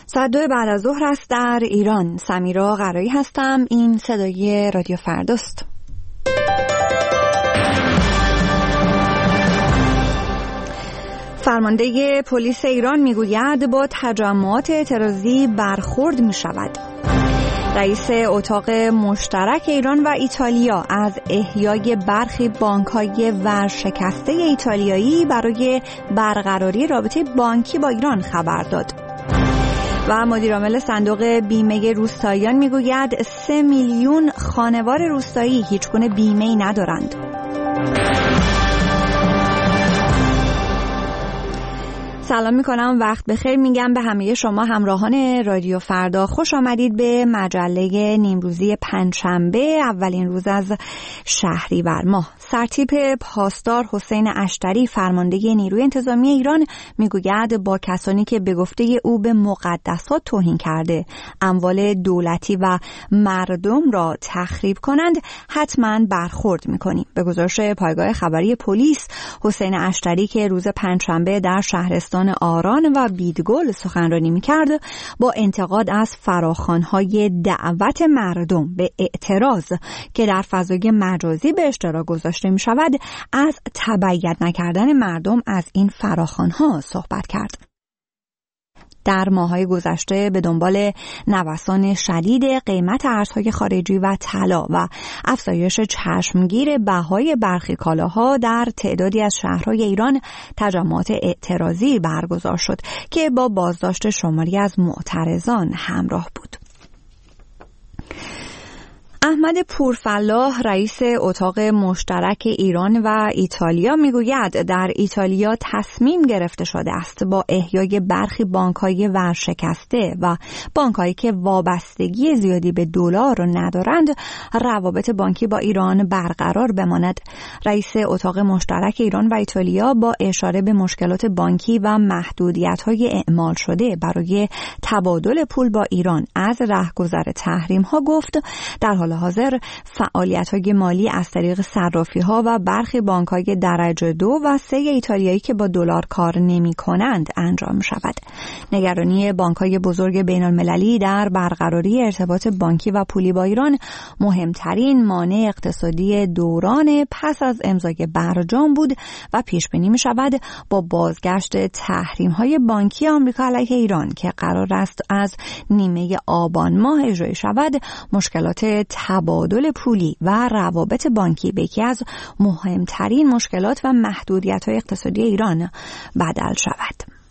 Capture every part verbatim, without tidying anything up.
ساعت دو بعد از ظهر است در ایران. سمیرا قرایی هستم. این صدای رادیو فرداست. فرمانده پلیس ایران میگوید با تجمعات اعتراضی برخورد می شود. رئیس اتاق مشترک ایران و ایتالیا از احیای برخی بانک‌های ورشکسته ایتالیایی برای برقراری رابطه بانکی با ایران خبر داد. و مدیرعامل صندوق بیمه روستاییان میگوید سه میلیون خانوار روستایی هیچگونه بیمه‌ای ندارند. سلام میکنم، وقت بخیر میگم به همه شما همراهان رادیو فردا. خوش آمدید به مجله نیمروزی پنجشنبه، اولین روز از شهریور ماه. سرتیپ پاسدار حسین اشتری فرمانده نیروی انتظامی ایران میگوید با کسانی که به گفته او به مقدسات توهین کرده اموال دولتی و مردم را تخریب کنند حتما برخورد میکنیم. به گزارش پایگاه خبری پلیس، حسین اشتری که روز پنجشنبه در شهرستان آران و بیدگل سخنرانی می‌کرد، با انتقاد از فراخوان‌های دعوت مردم به اعتراض که در فضای مجازی به اشتراک گذاشته می‌شود، از تبعیت نکردن مردم از این فراخوان‌ها صحبت کرد. در ماه‌های گذشته به دنبال نوسان شدید قیمت ارزهای خارجی و طلا و افزایش چشمگیر بهای برخی کالاها در تعدادی از شهرهای ایران تجمعات اعتراضی برگزار شد که با بازداشت شماری از معترضان همراه بود. احمد پورفلاح رئیس اتاق مشترک ایران و ایتالیا میگوید در ایتالیا تصمیم گرفته شده است با احیای برخی بانک‌های ورشکسته و بانک‌هایی که وابستگی زیادی به دلار ندارند روابط بانکی با ایران برقرار بماند. رئیس اتاق مشترک ایران و ایتالیا با اشاره به مشکلات بانکی و محدودیت‌های اعمال شده برای تبادل پول با ایران از رهگذر تحریم‌ها گفت در حال حاضر فعالیت‌های مالی از طریق صرافی‌ها و برخی بانک‌های درجه دو و سه ایتالیایی که با دلار کار نمی‌کنند انجام می‌شود. نگرانی بانک‌های بزرگ بین‌المللی در برقراری ارتباط بانکی و پولی با ایران مهمترین مانع اقتصادی دوران پس از امضای برجام بود و پیش بینی می‌شود با بازگشت تحریم‌های بانکی آمریکا علیه ایران که قرار است از نیمه آبان ماه اجرایی شود، مشکلات تبادل پولی و روابط بانکی به یکی از مهمترین مشکلات و محدودیت‌های اقتصادی ایران بدل شود.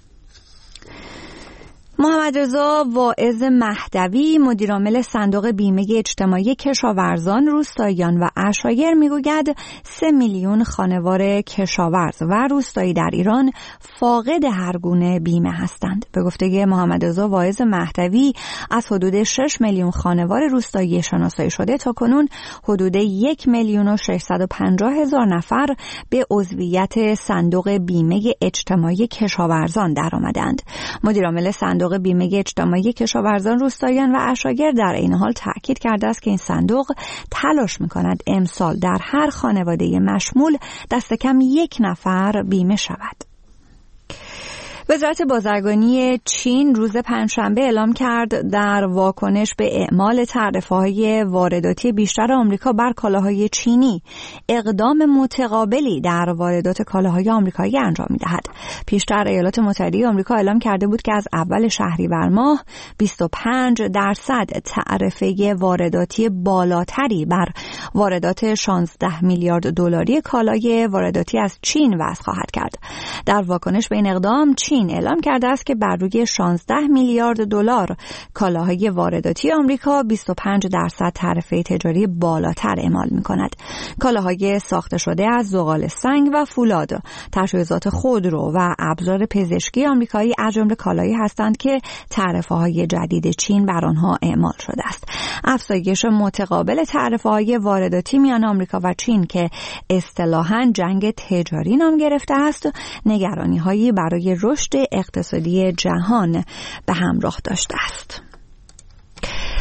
محمد رضا واعظ مهدوی مدیرعامل صندوق بیمه اجتماعی کشاورزان، روستاییان و عشایر میگوید سه میلیون خانوار کشاورز و روستایی در ایران فاقد هر گونه بیمه هستند. به گفته محمد رضا واعظ مهدوی از حدود شش میلیون خانوار روستایی شناسایی شده تا کنون حدود یک میلیون و ششصد و پنجاه هزار نفر به عضویت صندوق بیمه اجتماعی کشاورزان درآمدند. مدیرعامل صندوق بیمه اجتماعی کشاورزان، روستاییان و عشایر در این حال تاکید کرده است که این صندوق تلاش می‌کند امسال در هر خانواده مشمول دست کم یک نفر بیمه شود. وزارت بازرگانی چین روز پنجشنبه اعلام کرد در واکنش به اعمال تعرفه‌های وارداتی بیشتر آمریکا بر کالاهای چینی اقدام متقابلی در واردات کالاهای آمریکایی انجام می‌دهد. پیشتر ایالات متحده آمریکا اعلام کرده بود که از اول شهریور ماه بیست و پنج درصد تعرفه وارداتی بالاتری بر واردات شانزده میلیارد دلاری کالای وارداتی از چین وضع خواهد کرد. در واکنش به این اقدام چین اعلام کرده است که بر روی شانزده میلیارد دلار کالاهای وارداتی آمریکا بیست و پنج درصد تعرفه تجاری بالاتر اعمال می‌کند. کالاهای ساخته شده از زغال سنگ و فولاد، تجهیزات خودرو و ابزار پزشکی آمریکایی از جمله کالایی هستند که تعرفه‌های جدید چین بر آنها اعمال شده است. افزایش متقابل تعرفه‌های وارداتی میان آمریکا و چین که اصطلاحاً جنگ تجاری نام گرفته است، نگرانی‌هایی برای رشد اقتصادی جهان به همراه داشته است.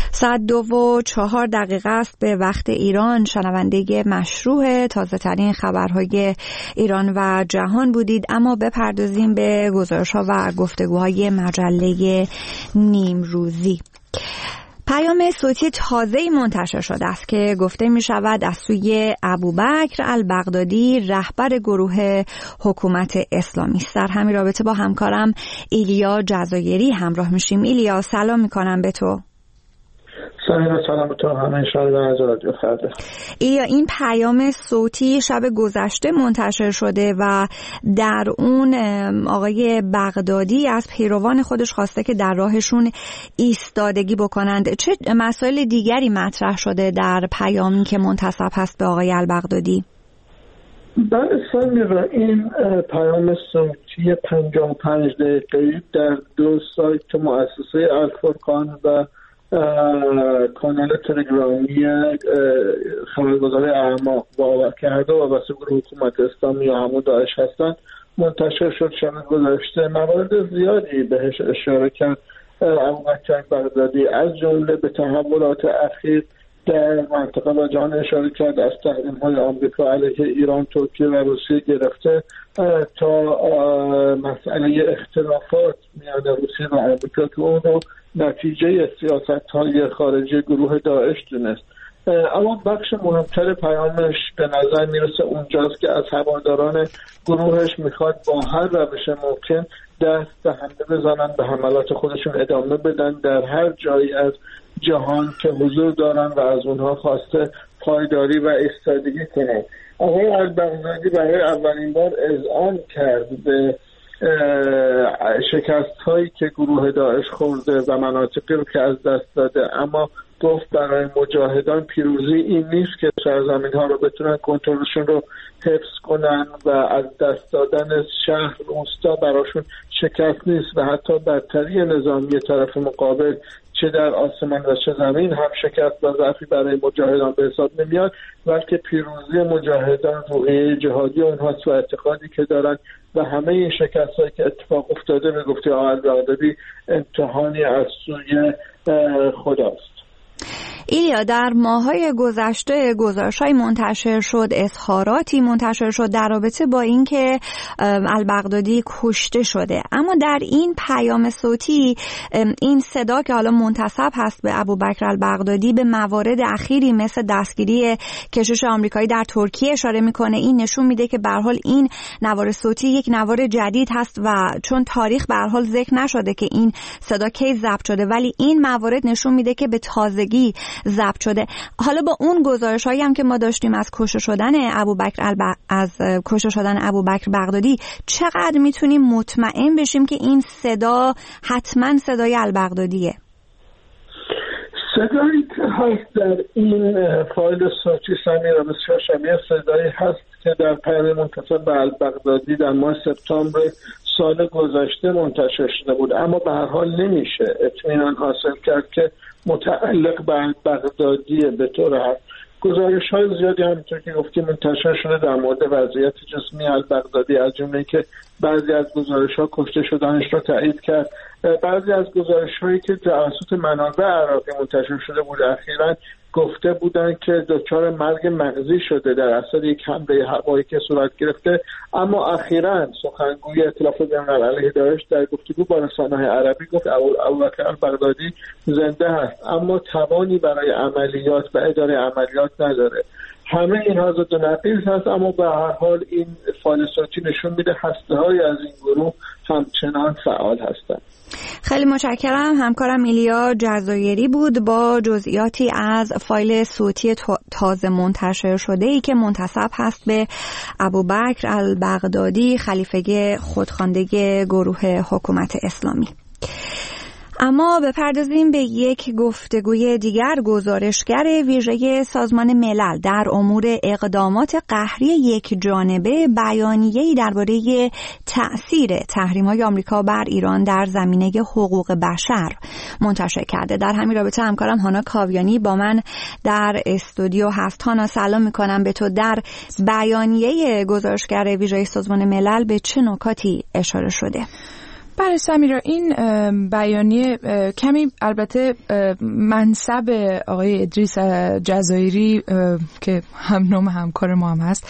ساعت دو و چهار دقیقه است به وقت ایران. شنونده مشروع تازه ترین خبرهای ایران و جهان بودید، اما بپردازیم به گزارش‌ها و گفتگوهای مجله نیمروزی. پیام صوتی تازه‌ای منتشر شده است که گفته می شود از سوی ابوبکر البغدادی رهبر گروه حکومت اسلامی است. در همین رابطه با همکارم ایلیا جزایری همراه میشیم. ایلیا، سلام میکنم به تو. سلام سلام تو همه شما از رادیو فردا. ایلیا، این پیام صوتی شب گذشته منتشر شده و در اون آقای بغدادی از پیروان خودش خواسته که در راهشون ایستادگی بکنند. چه مسائل دیگری مطرح شده در پیامی که منتسب هست به آقای البغدادی؟ بله سمیرا، این پیام صوتی پنجاه و پنج دقیقه‌ای در دو سایت مؤسسه الفرقان و کانال تلگرامی خبرگزاری اعماق باور کرده و واسه گروه حکومت اسلامی یا همون داعش هستن منتشر شد شب گذشته. موارد زیادی بهش اشاره کرد ابوبکر بغدادی، از جمله به تحولات اخیر در منطقه و جهان اشاره کرد، از تحریم‌های آمریکا علیه ایران، ترکیه و روسیه گرفته تا مسئله اختلافات میان روسیه و آمریکا که اون رو نتیجه سیاست‌های خارجی گروه داعش دونست. اما بخش مهمتر پیامش به نظر میرسه اونجاست که از هواداران گروهش میخواد با هر روش ممکن دست به حمله بزنن، به حملات خودشون ادامه بدن در هر جایی از جهان که حضور دارن و از اونها خواسته پایداری و ایستادگی کنند. آقای البغدادی برای اولین بار اذعان کرد به شکست هایی که گروه داعش خورده و مناطقی رو که از دست داده، اما گفت برای مجاهدان پیروزی این نیست که سرزمین ها رو بتونن کنترلشون رو حفظ کنن و از دست دادن شهر روستا براشون شکست نیست و حتی برتری نظامی طرف مقابل چه در آسمان و چه زمین هم شکست و ضعفی برای مجاهدان به حساب نمیاد، بلکه پیروزی مجاهدان روحیه جهادی اونهاست و اعتقادی که دارن و همه این شکست هایی که اتفاق افتاده به گفته آقای البغدادی امتحانی از سوی خداست. ایلیا، در ماه‌های گذشته گزارش‌های منتشر شد، اظهاراتی منتشر شد در رابطه با اینکه البغدادی کشته شده، اما در این پیام صوتی این صدا که حالا منتسب هست به ابوبکر البغدادی به موارد اخیری مثل دستگیری کشیش آمریکایی در ترکیه اشاره میکنه. این نشون میده که به هر حال این نوار صوتی یک نوار جدید هست و چون تاریخ به هر حال ذکر نشده که این صدا کی ضبط شده، ولی این موارد نشون میده که به تازگی ضبط شده. حالا با اون گزارش‌هایی هم که ما داشتیم از کشته شدن ابوبکر الب... از کشته شدن ابوبکر بغدادی، چقدر میتونیم مطمئن بشیم که این صدا حتما صدای البغدادیه؟ صدایی که هست در این فایل صوتی سمیرا بسیار شبیه صدایی هست که در پیام منتسب به البغدادی در ماه سپتامبر سال گذشته منتشر شده بود، اما به هر حال نمیشه اطمینان حاصل کرد که متعلق به البغدادی به طور هست. گزارش های زیادی همینطور که گفتیم منتشر شده در مورد وضعیت جسمی البغدادی، از جمله که بعضی از گزارش ها کشته شدنش را تایید کرد. بعضی از گزارش هایی که توسط منابع عراقی منتشر شده بود اخیراً گفته بودند که دچار مرگ مغزی شده در اثر یک حمله هوایی که صورت گرفته، اما اخیراً سخنگوی ائتلاف بین‌الملل علیه داعش در گفتگو با رسانه‌های عربی گفت ابوبکر البغدادی زنده هست اما توانی برای عملیات و اداره عملیات نداره. همه اینها ضد و نقیض هست، اما به هر حال این فایل صوتی نشون میده هسته‌های از این گروه همچنان فعال هستند. خیلی متشکرم. همکارم ایلیا جزایری بود با جزئیاتی از فایل صوتی تازه منتشر شده ای که منتسب هست به ابوبکر البغدادی، خلیفه خودخوانده گروه حکومت اسلامی. اما بپردازیم به یک گفتگوی دیگر. گزارشگر ویژه سازمان ملل در امور اقدامات قهری یک جانبه بیانیه‌ای درباره تأثیر تحریم‌های آمریکا بر ایران در زمینه حقوق بشر منتشر کرده. در همین رابطه همکارم هانا کاویانی با من در استودیو هست. هانا، سلام می‌کنم به تو. در بیانیه گزارشگر ویژه سازمان ملل به چه نکاتی اشاره شده؟ بله سمیرا، این بیانیه کمی البته منصب آقای ادریس جزایری که هم نام همکار ما هم هست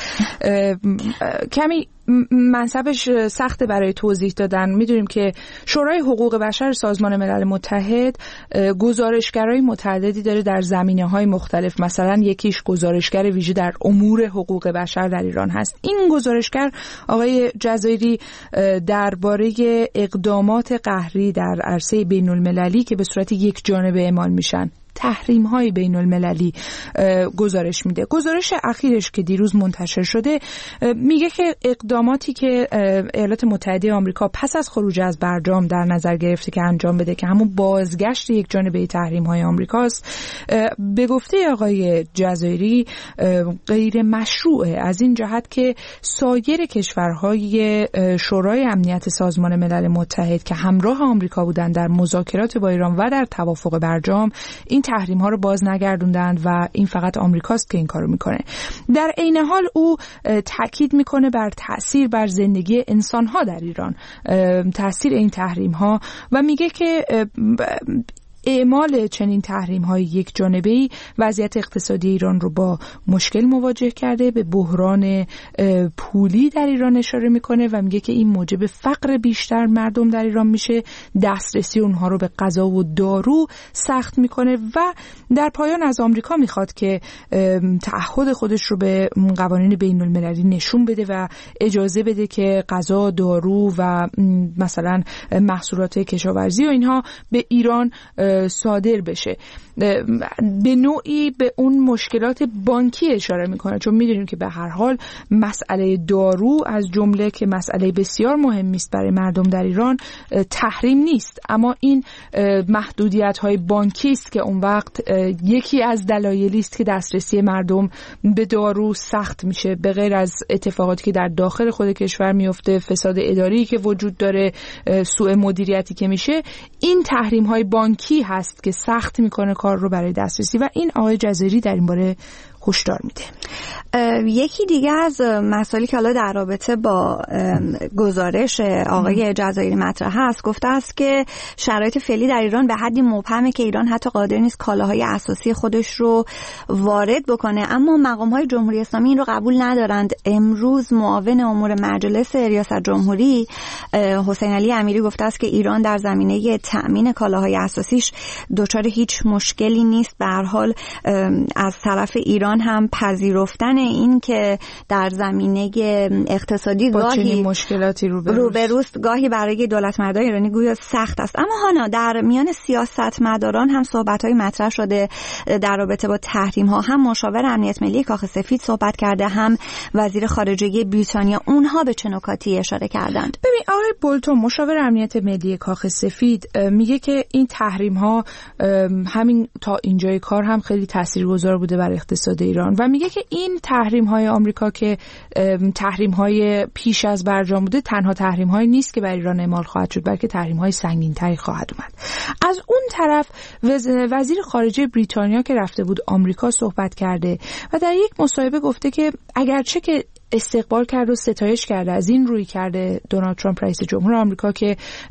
کمی منصبش سخته برای توضیح دادن. میدونیم که شورای حقوق بشر سازمان ملل متحد گزارشگرای متعددی داره در زمینه‌های مختلف، مثلا یکیش گزارشگر ویژه در امور حقوق بشر در ایران هست. این گزارشگر آقای جزایری درباره اقدامات قهری در عرصه بین المللی که به صورت یک جانبه اعمال میشن، تحریم های بین المللی گزارش میده. گزارش اخیرش که دیروز منتشر شده میگه که اقداماتی که ایالات متحده آمریکا پس از خروج از برجام در نظر گرفته که انجام بده که همون بازگشت یک جانبه تحریم های آمریکاست، به گفته آقای جزایری غیر مشروعه، از این جهت که سایر کشورهای شورای امنیت سازمان ملل متحد که همراه آمریکا بودند در مذاکرات با ایران و در توافق برجام این تحریم ها رو باز نگردوندند و این فقط آمریکاست که این کارو میکنه. در عین حال او تاکید میکنه بر تأثیر بر زندگی انسان ها در ایران، تأثیر این تحریم ها، و میگه که اعمال چنین تحریم‌های یک جانبه‌ای وضعیت اقتصادی ایران رو با مشکل مواجه کرده، به بحران پولی در ایران اشاره میکنه و میگه که این موجب فقر بیشتر مردم در ایران میشه، دسترسی اونها رو به غذا و دارو سخت میکنه و در پایان از آمریکا میخواد که تعهد خودش رو به قوانین بین المللی نشون بده و اجازه بده که غذا، دارو و مثلا محصولات کشاورزی و اینها به ایران صادر بشه. به نوعی به اون مشکلات بانکی اشاره میکنه، چون میدونیم که به هر حال مسئله دارو از جمله که مسئله بسیار مهمی است برای مردم در ایران تحریم نیست، اما این محدودیت های بانکی است که اون وقت یکی از دلایلی است که دسترسی مردم به دارو سخت میشه، به غیر از اتفاقاتی که در داخل خود کشور میفته، فساد اداری که وجود داره، سوء مدیریتی که میشه. این تحریم های بانکی هست که سخت میکنه کار رو برای دسترسی و این آقای جزایری در این باره هشدار میده. یکی دیگه از مسائلی که حالا در رابطه با گزارش آقای جزایری مطرح هست، گفته است که شرایط فعلی در ایران به حدی مبهمه که ایران حتی قادر نیست کالاهای اساسی خودش رو وارد بکنه، اما مقام‌های جمهوری اسلامی این رو قبول ندارند. امروز معاون امور مجلس ریاست جمهوری حسین علی امیری گفته است که ایران در زمینه تأمین کالاهای اساسیش دچار هیچ مشکلی نیست. به هر حال از طرف ایران هم پذیرفتن این که در زمینه اقتصادی گاهی مشکلاتی روبروست، گاهی برای دولتمردان ایرانی گویا سخت است. اما هانا، در میان سیاستمداران هم صحبت‌های مطرح شده در رابطه با تحریم‌ها، هم مشاور امنیت ملی کاخ سفید صحبت کرده، هم وزیر خارجه بریتانیا. اونها به چه نکاتی اشاره کردند؟ ببین آقای بولتون مشاور امنیت ملی کاخ سفید میگه که این تحریم‌ها همین تا اینجای کار هم خیلی تاثیرگذار بوده بر اقتصاد ایران و میگه که این تحریم‌های آمریکا که تحریم‌های پیش از برجام بوده تنها تحریم‌هایی نیست که بر ایران اعمال خواهد شد، بلکه تحریم‌های سنگین‌تری خواهد اومد. از اون طرف وزیر خارجه بریتانیا که رفته بود آمریکا صحبت کرده و در یک مصاحبه گفته که اگرچه که استقبال کرد و ستایش کرده از این روی کرده دونالد ترامپ رئیس جمهور آمریکا که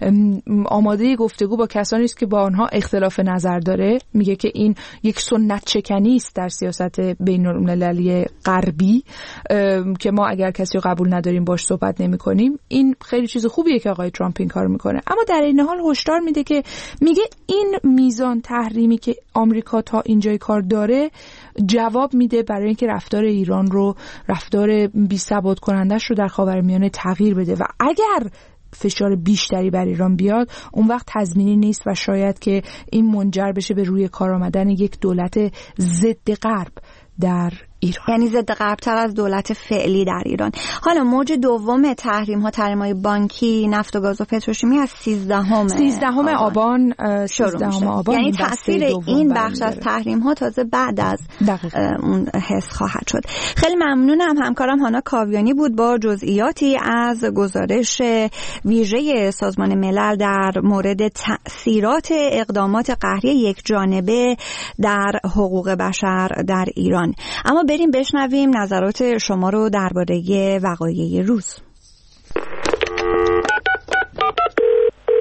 آماده گفتگو با کسانی است که با آنها اختلاف نظر داره، میگه که این یک سنت شکنی است در سیاست بین المللی غربی که ما اگر کسی رو قبول نداریم باش صحبت نمی‌کنیم. این خیلی چیز خوبیه که آقای ترامپ این کارو میکنه، اما در این حال هشدار میده که میگه این میزان تحریمی که آمریکا تا اینجای کار داره جواب میده برای اینکه رفتار ایران رو، رفتار بی‌ثبات کنندش رو در خاورمیانه تغییر بده و اگر فشار بیشتری بر ایران بیاد اون وقت تضمینی نیست و شاید که این منجر بشه به روی کار آمدن یک دولت ضد غرب در ایران، یعنی ضد غرب‌تر از دولت فعلی در ایران. حالا موج دوم تحریم‌ها، تحریم‌های بانکی، نفت و گاز و پتروشیمی از سیزدهم سیزدهم آبان سیزدهم آبان، یعنی تاثیر این بخش از تحریم‌ها تازه بعد از دقیقا. اون حس خواهد شد. خیلی ممنونم. همکارم هانا کاویانی بود با جزئیاتی از گزارش ویژه سازمان ملل در مورد تأثیرات اقدامات قهری یک جانبه در حقوق بشر در ایران. اما بریم بشنویم نظرات شما رو درباره وقایع روز.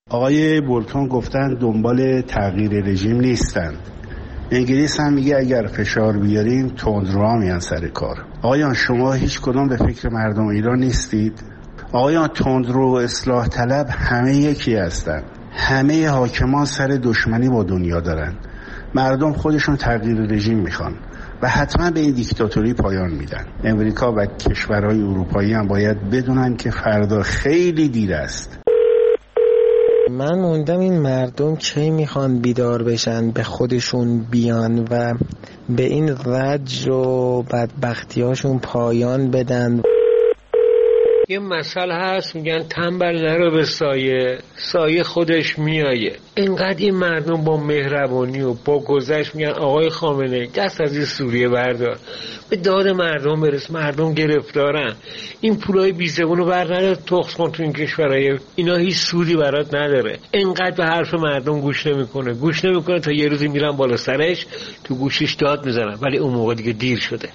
آقای بولتون گفتن دنبال تغییر رژیم نیستند. انگلیس هم میگه اگر فشار بیاریم تندرو میان سر کار. آقایان شما هیچ کدوم به فکر مردم ایران نیستید؟ آقایان تندرو و اصلاح طلب همه یکی هستند. همه حاکمان سر دشمنی با دنیا دارن. مردم خودشون تغییر رژیم میخوان و حتما به این دیکتاتوری پایان میدن. امریکا و کشورهای اروپایی هم باید بدونن که فردا خیلی دیر است. من موندم این مردم کی میخوان بیدار بشن، به خودشون بیان و به این رنج و بدبختیاشون پایان بدن. یه مسئله هست میگن تنبل نرو به سایه، سایه خودش میایه. اینقدر این مردم با مهربانی و با گذشت میگن آقای خامنه‌ای دست از این سوریه بردار، به داد مردم برس، مردم گرفتارن، این پولای بیزبونو بر ندار تخص کن تو این کشورهای، اینا هیچ سودی برات نداره. اینقدر به حرف مردم گوش نمیکنه گوش نمیکنه تا یه روزی میرن بالا سرش تو گوشش داد میزنن، ولی اون موقع دیگه دیر شده.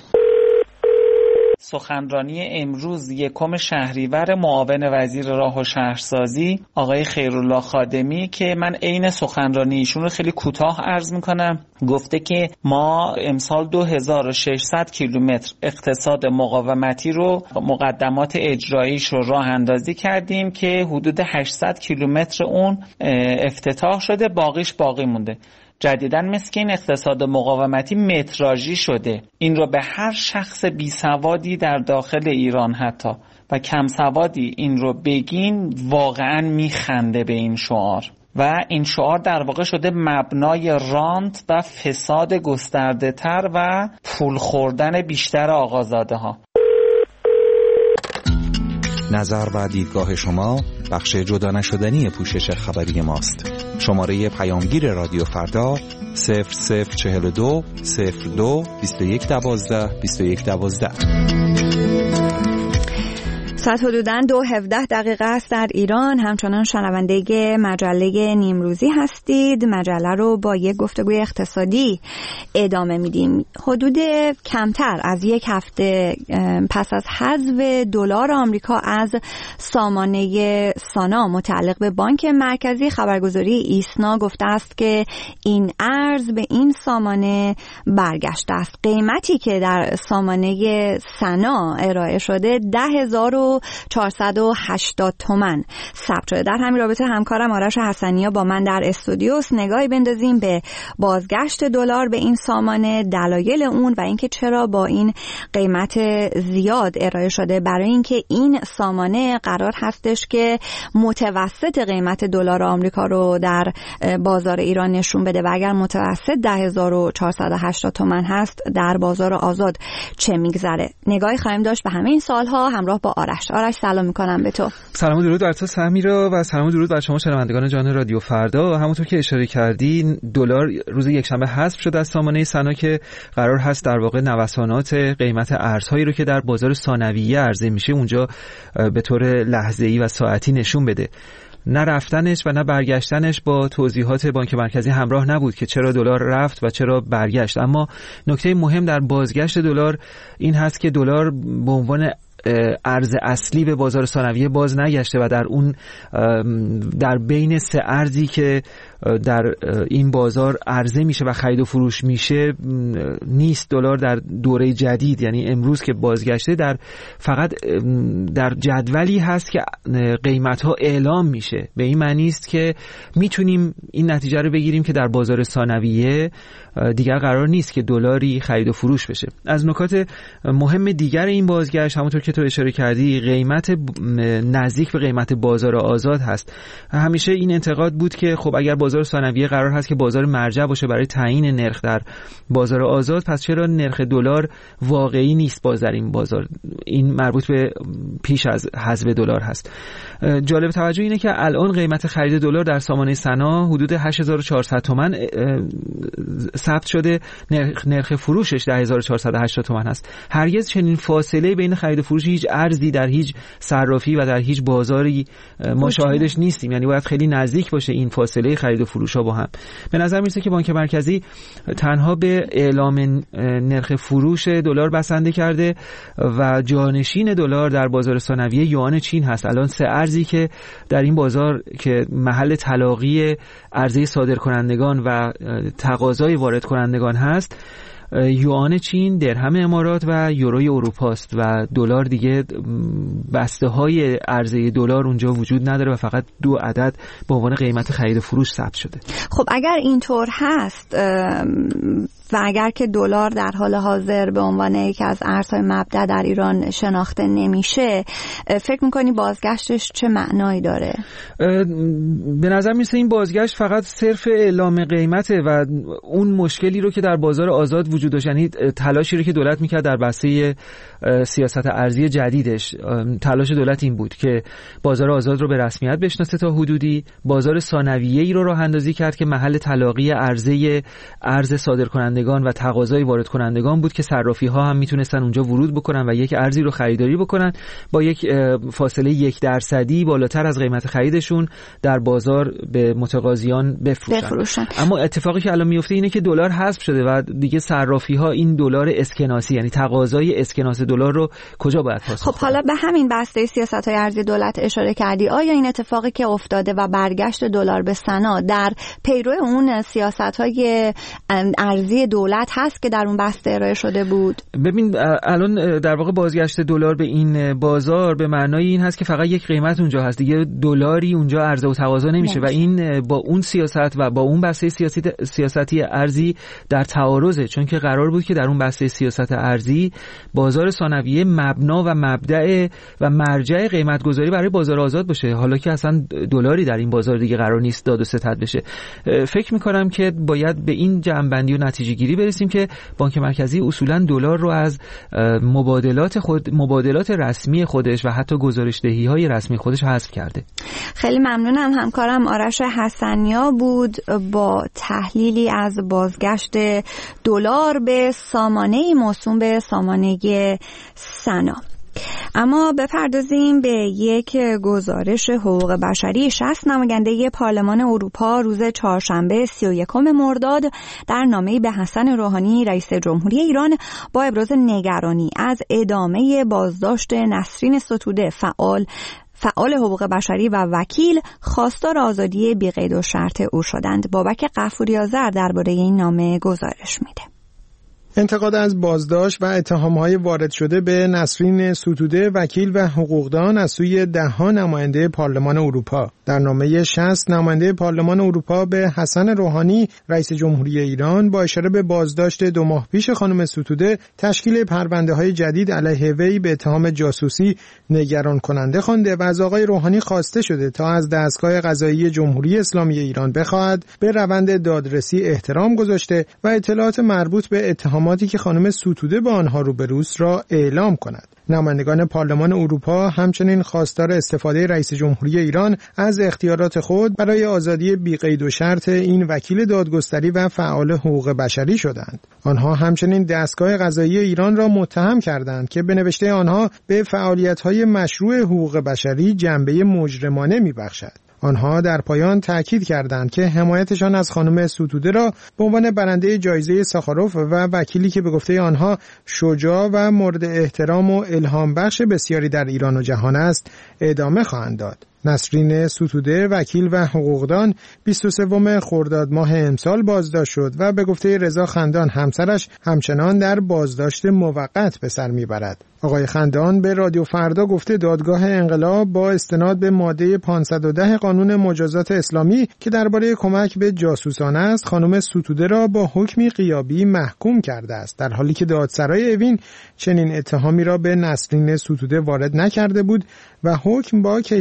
سخنرانی امروز یکم شهریور معاون وزیر راه و شهرسازی آقای خیرالله خادمی که من عین سخنرانی ایشون رو خیلی کوتاه عرض میکنم، گفته که ما امسال دو هزار و ششصد کیلومتر اقتصاد مقاومتی رو مقدمات اجراییش رو راه اندازی کردیم که حدود هشتصد کیلومتر اون افتتاح شده، باقیش باقی مونده. جدیداً مثل این اقتصاد مقاومتی متراژی شده. این رو به هر شخص بیسوادی در داخل ایران حتی و کم سوادی این رو بگین واقعاً میخنده به این شعار و این شعار در واقع شده مبنای رانت و فساد گسترده تر و پول خوردن بیشتر آقازاده ها. نظر و دیدگاه شما بخش جدا نشدنی پوشش خبری ماست. شماره پیامگیر رادیو فردا صفر صفر چهل و دو صفر دو بیست و یک دوازده بیست و یک دوازده. ساعت حدوداً دو هفده دقیقه است در ایران. همچنان شنونده مجله نیمروزی هستید. مجله رو با یک گفتگوی اقتصادی ادامه میدیم. حدود کمتر از یک هفته پس از حذف دلار آمریکا از سامانه سانا متعلق به بانک مرکزی، خبرگزاری ایسنا گفته است که این ارز به این سامانه برگشته است. قیمتی که در سامانه سنا ارائه شده ده هزار و چهارصد و هشتاد تومان ثبت شده. در همین رابطه همکارم آرش حسنیا با من در استودیوس نگاهی بندازیم به بازگشت دلار به این سامانه، دلایل اون و اینکه چرا با این قیمت زیاد ارائه شده. برای اینکه این سامانه قرار هستش که متوسط قیمت دلار آمریکا رو در بازار ایران نشون بده و اگر متوسط ده هزار و چهارصد و هشتاد تومان هست در بازار آزاد چه میگذره. نگاهی خواهیم داشت به همه این سالها همراه با آرش. آرش سلام میکنم به تو. سلام و درود بر تو سمیرا و سلام و درود بر شما شنوندگان جان رادیو فردا. همونطور که اشاره کردی دلار روز یکشنبه حذف شد از سامانه سنا که قرار هست در واقع نوسانات قیمت ارزهایی رو که در بازار ثانویه عرضه میشه اونجا به طور لحظه‌ای و ساعتی نشون بده. نه رفتنش و نه برگشتنش با توضیحات بانک مرکزی همراه نبود که چرا دلار رفت و چرا برگشت. اما نکته مهم در بازگشت دلار این هست که دلار به عنوان ارز اصلی به بازار ثانویه باز نگشته و در اون در بین سه ارزی که در این بازار عرضه میشه و خرید و فروش میشه نیست دلار در دوره جدید، یعنی امروز که بازگشته در فقط در جدولی هست که قیمت ها اعلام میشه. به این معنی است که میتونیم این نتیجه رو بگیریم که در بازار ثانویه دیگر قرار نیست که دلاری خرید و فروش بشه. از نکات مهم دیگر این بازگشت همونطور که تو اشاره کردی قیمت نزدیک به قیمت بازار آزاد هست. همیشه این انتقاد بود که خب اگر بازار ثانویه قرار هست که بازار مرجع باشه برای تعیین نرخ در بازار آزاد، پس چرا نرخ دلار واقعی نیست باز در این بازار؟ این مربوط به پیش از حذف دلار هست. جالب توجه اینه که الان قیمت خرید دلار در سامانه سنا حدود هشت هزار و چهارصد تومان ثبت شده، نرخ, نرخ فروشش ده هزار و چهارصد و هشتاد تومان هست. هرگز چنین فاصله بین خرید و فروش فروش هیچ ارزی در هیچ صرافی و در هیچ بازاری ما شاهدش نیستیم. یعنی باید خیلی نزدیک باشه این فاصله خرید و فروش ها با هم. به نظر میرسه که بانک مرکزی تنها به اعلام نرخ فروش دلار بسنده کرده و جانشین دلار در بازار ثانویه یوان چین هست. الان سه ارزی که در این بازار که محل تلاقی عرضه صادرکنندگان و تقاضای وارد کنندگان هست، یوان چین، درهم امارات و یوروی اروپا است و دلار دیگه بسته های عرضه دلار اونجا وجود نداره و فقط دو عدد به عنوان قیمت خرید و فروش ثبت شده. خب اگر اینطور هست و اگر که دلار در حال حاضر به عنوان یکی از ارزهای مبدأ در ایران شناخته نمیشه، فکر میکنی بازگشتش چه معنایی داره؟ به نظر میرسه این بازگشت فقط صرف اعلام قیمته و اون مشکلی رو که در بازار آزاد وجود داشت، یعنی تلاشی رو که دولت میکرد در بسته سیاست ارزی جدیدش، تلاش دولت این بود که بازار آزاد رو به رسمیت بشناسه تا حدودی، بازار ثانویه‌ای رو راه اندازی کرد که محل تلاقی عرضه ارز صادرکننده و تقاضای وارد کنندگان بود که صرافی ها هم میتونستن اونجا ورود بکنن و یک ارزی رو خریداری بکنن با یک فاصله یک درصدی بالاتر از قیمت خریدشون در بازار به متقاضیان بفروشن. بفروشن. اما اتفاقی که الان میفته اینه که دلار حذف شده و دیگه صرافی ها این دلار اسکناسی، یعنی تقاضای اسکناس دلار رو کجا باید پاسخ خب حالا به همین بسته سیاست‌های ارزی دولت اشاره کردی، آیا این اتفاقی که افتاده و برگشت دلار به سنا در پیرو اون سیاست‌های ارزی دولت هست که در اون بسته ارائه شده بود؟ ببین الان در واقع بازگشت دلار به این بازار به معنای این هست که فقط یک قیمت اونجا هست، دیگه دلاری اونجا عرضه و تقاضا نمیشه و این با اون سیاست و با اون بسته سیاسی سیاستی ارزی در تعارضه، چون که قرار بود که در اون بسته سیاست ارزی بازار ثانویه مبنا و مبدأ و مرجع قیمت گذاری برای بازار آزاد باشه، حالا که اصلا دلاری در این بازار دیگه قرار نیست داد و ستد بشه. فکر میکنم که باید به این جنبندی و نتیجه گیری برسیم که بانک مرکزی اصولا دلار رو از مبادلات خود مبادلات رسمی خودش و حتی گزارش‌دهی‌های رسمی خودش حذف کرده. خیلی ممنونم. همکارم آرش حسنیا بود با تحلیلی از بازگشت دلار به سامانه موسوم به سامانه سنا. اما بپردازیم به یک گزارش حقوق بشری. شصت نماینده پارلمان اروپا روز چهارشنبه سی و یکم مرداد در نامه‌ای به حسن روحانی رئیس جمهوری ایران با ابراز نگرانی از ادامه بازداشت نسرین ستوده فعال فعال حقوق بشری و وکیل خواستار آزادی بی قید و شرط او شدند. بابک غفوری آذر درباره این نامه گزارش میده. انتقاد از بازداشت و اتهام‌های وارد شده به نسرین ستوده وکیل و حقوقدان از سوی ده‌ها نماینده پارلمان اروپا. در نامه شصت نماینده پارلمان اروپا به حسن روحانی رئیس جمهوری ایران با اشاره به بازداشت دو ماه پیش خانم ستوده، تشکیل پرونده‌های جدید علیه وی به اتهام جاسوسی نگران کننده خوانده و از آقای روحانی خواسته شده تا از دستگاه قضایی جمهوری اسلامی ایران بخواهد به روند دادرسی احترام گذاشته و اطلاعات مربوط به اتهام اتهاماتی که خانم ستوده با آنها روبروست را اعلام کند. نمایندگان پارلمان اروپا همچنین خواستار استفاده رئیس جمهوری ایران از اختیارات خود برای آزادی بی قید و شرط این وکیل دادگستری و فعال حقوق بشری شدند. آنها همچنین دستگاه قضایی ایران را متهم کردند که به نوشته آنها به فعالیت‌های مشروع حقوق بشری جنبه مجرمانه می‌بخشد. آنها در پایان تأکید کردند که حمایتشان از خانم ستوده را به عنوان برنده جایزه ساخاروف و وکیلی که به گفته آنها شجاع و مورد احترام و الهام بخش بسیاری در ایران و جهان است ادامه خواهند داد. نسرین ستوده وکیل و حقوقدان بیست و سوم خرداد ماه امسال بازداشت شد و به گفته رضا خندان همسرش همچنان در بازداشت موقت به سر میبرد. آقای خندان به رادیو فردا گفته دادگاه انقلاب با استناد به ماده پانصد و ده قانون مجازات اسلامی که درباره کمک به جاسوسان است، خانم ستوده را با حکمی غیابی محکوم کرده است، در حالی که دادسرای اوین چنین اتهامی را به نسرین ستوده وارد نکرده بود و حکم با کیفرخواست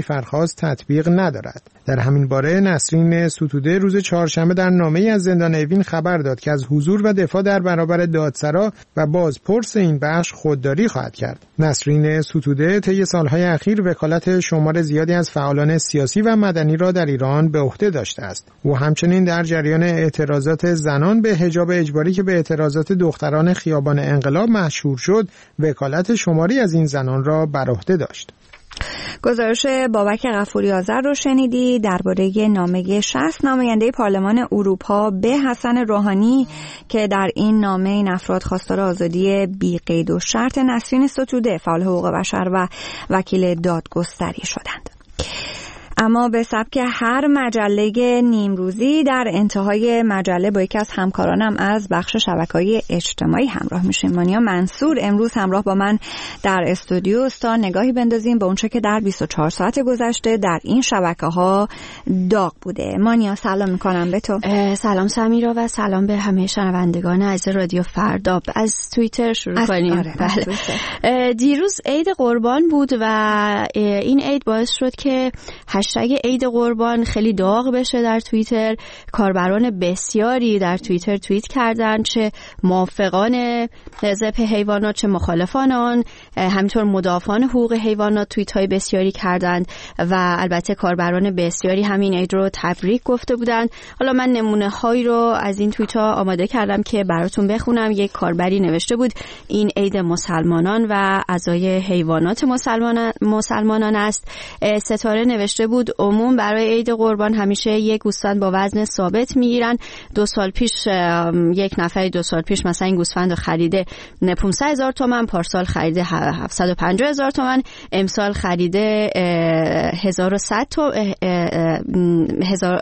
باز تطبیق ندارد. در همین باره نسرین ستوده روز چهارشنبه در نامه‌ای از زندان اوین خبر داد که از حضور و دفاع در برابر دادسرا و بازپرس این بخش خودداری خواهد کرد. نسرین ستوده طی سالهای اخیر وکالت شمار زیادی از فعالان سیاسی و مدنی را در ایران به عهده داشته است. او همچنین در جریان اعتراضات زنان به حجاب اجباری که به اعتراضات دختران خیابان انقلاب مشهور شد، وکالت شماری از این زنان را بر عهده داشت. گزارش بابک غفوری آذر رو شنیدی درباره نامه شصت نماینده پارلمان اروپا به حسن روحانی که در این نامه این افراد خواستار آزادی بی قید و شرط نسرین ستوده فعال حقوق بشر و وکیل دادگستری شدند. اما به سبک هر مجله نیمروزی در انتهای مجله با یکی از همکارانم از بخش شبکه‌های اجتماعی همراه میشیم. مانیا منصور امروز همراه با من در استودیو است تا نگاهی بندازیم به اونچه که در بیست و چهار ساعت گذشته در این شبکه‌ها داغ بوده. مانیا سلام میکنم به تو. سلام سمیرا و سلام به همه شنوندگان عزیز رادیو فردا. از توییتر شروع کنیم. آره، بله. دیروز عید قربان بود و این عید باعث شد که هشتگ عید قربان خیلی داغ بشه در توییتر. کاربران بسیاری در توییتر توییت کردن، چه موافقان ذبح حیوانات چه مخالفان آن، همینطور مدافعان حقوق حیوانات توییت های بسیاری کردند و البته کاربران بسیاری همین عید رو تبریک گفته بودند. حالا من نمونه هایی رو از این توییت ها آماده کردم که براتون بخونم. یک کاربری نوشته بود این عید مسلمانان و عزای حیوانات مسلمانان مسلمانان است. ستاره نوشته بود عموم برای عید قربان همیشه یک گوسفند با وزن ثابت میگیرن. دو سال پیش یک نفری دو سال پیش مثلا این گوسفند رو خریده پانصد هزار تومان، پارسال خریده هفتصد و پنجاه هزار تومان، امسال خریده هزار و صد تا هزار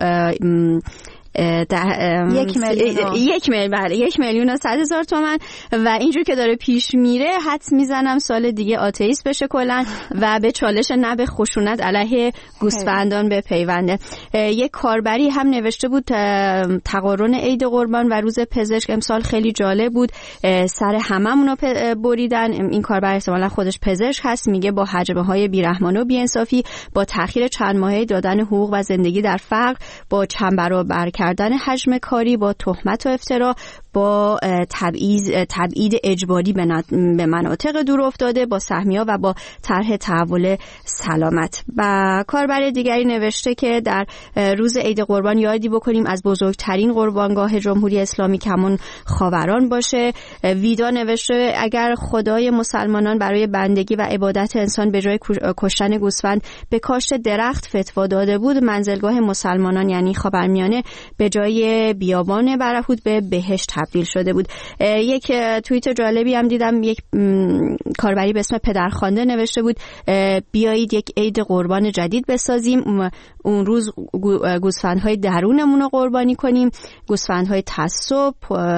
یک میلیون یک میلیون بله یک میلیون و صد هزار تومان و اینجور که داره پیش میره حدس میزنم سال دیگه آتئیست بشه کلا و به چالش نب خشونت علیه گوسفندان به پیونده. یک کاربری هم نوشته بود تقارن عید قربان و روز پزشک امسال خیلی جالب بود، سر هممون رو بریدن. این کاربر احتمالاً خودش پزشک هست، میگه با حجمه های بیرحمانه و بی‌انصافی، با تأخیر چند ماهه دادن حقوق و زندگی در فقر، با چند برابر کردن حجم کاری، با تهمت و افترا، با تبعیض تبعید اجباری به مناطق دور افتاده، با سهمیه‌ها و با طرح تحول سلامت. و کاربر دیگری نوشته که در روز عید قربان یادی بکنیم از بزرگترین قربانگاه جمهوری اسلامی که همون خاوران باشه. ویدا نوشته اگر خدای مسلمانان برای بندگی و عبادت انسان به جای کشتن گوسفند به کاشت درخت فتوا داده بود، منزلگاه مسلمانان یعنی خاورمیانه به جای بیابان برهوت به بهشت تبدیل شده بود. یک توییت جالبی هم دیدم، یک کاربری به اسم پدرخوانده نوشته بود بیایید یک عید قربان جدید بسازیم، اون روز گوسفندهای درونمون رو قربانی کنیم، گوسفندهای تعصب،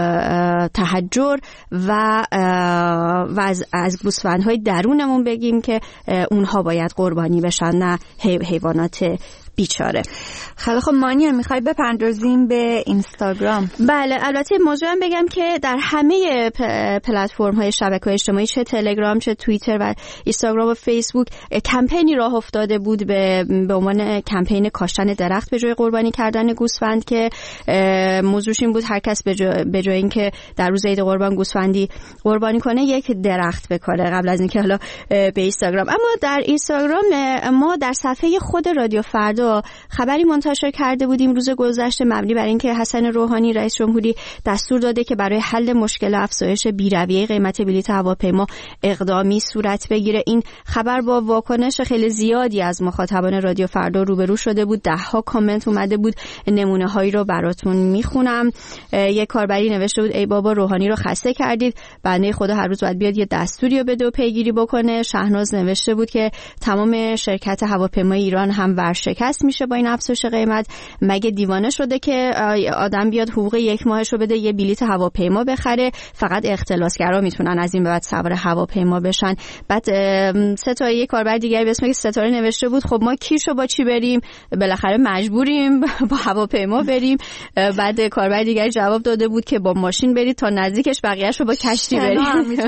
تحجر و و از, از گوسفندهای درونمون بگیم که اونها باید قربانی بشن نه حیوانات بیچاره. خیلی خب مانیا میخوای بپردازیم به اینستاگرام؟ بله البته موضوع هم بگم که در همه پلتفرم های شبکه‌های اجتماعی چه تلگرام چه توییتر و اینستاگرام و فیسبوک کمپینی راه افتاده بود به به عنوان کمپین کاشتن درخت به جای قربانی کردن گوسفند که موضوعش این بود هر کس به جای, به جای اینکه در روز عید قربان گوسفندی قربانی کنه یک درخت بکاره قبل از اینکه حالا به اینستاگرام. اما در اینستاگرام ما در صفحه خود رادیو فردا خبری منتشر کرده بودیم روز گذشته مبنی بر اینکه حسن روحانی رئیس جمهوری دستور داده که برای حل مشکل افزایش بی‌رویه قیمت بلیط هواپیما اقدامی صورت بگیره. این خبر با واکنش خیلی زیادی از مخاطبان رادیو فردا روبرو شده بود، ده ها کامنت اومده بود، نمونه هایی رو براتون میخونم. یک کاربری نوشته بود ای بابا روحانی رو خسته کردید، بنده خدا هر روز باید بیاد یه دستوری رو بده و پیگیری بکنه. شهناز نوشته بود که تمام شرکت هواپیمای ایران هم ورشکست دست میشه با این افزایش قیمت؟ مگه دیوانه شده که آدم بیاد حقوق یک ماهش رو بده یه بلیت هواپیما بخره؟ فقط اختلاسگرا میتونن از این به بعد سوار هواپیما بشن. بعد ستاره یک کاربر دیگه به اسم ستاره نوشته بود خب ما کیشو با چی بریم؟ بالاخره مجبوریم با هواپیما بریم. بعد کاربر دیگه جواب داده بود که با ماشین برید تا نزدیکش، بقیه‌شو با کشتی برید.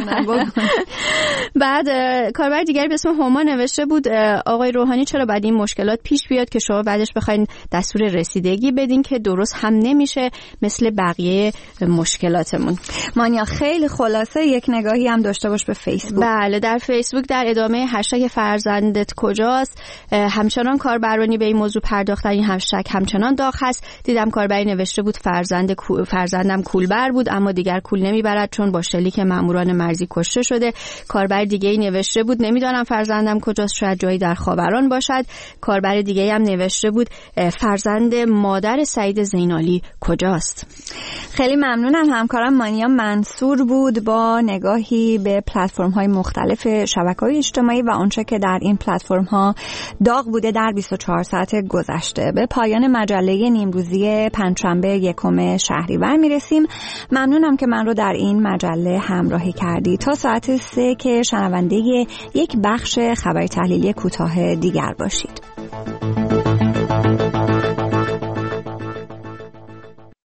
بعد کاربر دیگری به اسم هما نوشته بود آقای روحانی چرا بعد این مشکلات پیش بیاد که شما بعدش بخواید دستور رسیدگی بدین که درست هم نمیشه مثل بقیه مشکلاتمون. مانیا خیلی خلاصه یک نگاهی هم داشته باش به فیسبوک. بله در فیسبوک در ادامه هشتگ فرزندت کجاست همچنان کاربرانی به این موضوع پرداختن. این هشتگ همچنان داغ هست. دیدم کاربری نوشته بود فرزند فرزندم کولبر بود اما دیگر کول نمیبرد چون با شلیک ماموران مرزی کشته شده. کاربر دیگه ای نوشته بود نمیدونم فرزندم کجاست، شاید جایی در خاوران باشد. کاربر دیگه هم نوشته بود فرزند مادر سعید زینالی کجاست. خیلی ممنونم. همکارم مانیا منصور بود با نگاهی به پلتفرم های مختلف شبکه‌های اجتماعی و آنچه که در این پلتفرم ها داغ بوده در بیست و چهار ساعت گذشته. به پایان مجله نیمروزی پنجشنبه یکم شهریور میرسیم. ممنونم که من رو در این مجله همراهی کردی. تا ساعت سه که شنونده یک بخش خبر تحلیلی کوتاه دیگر باشید.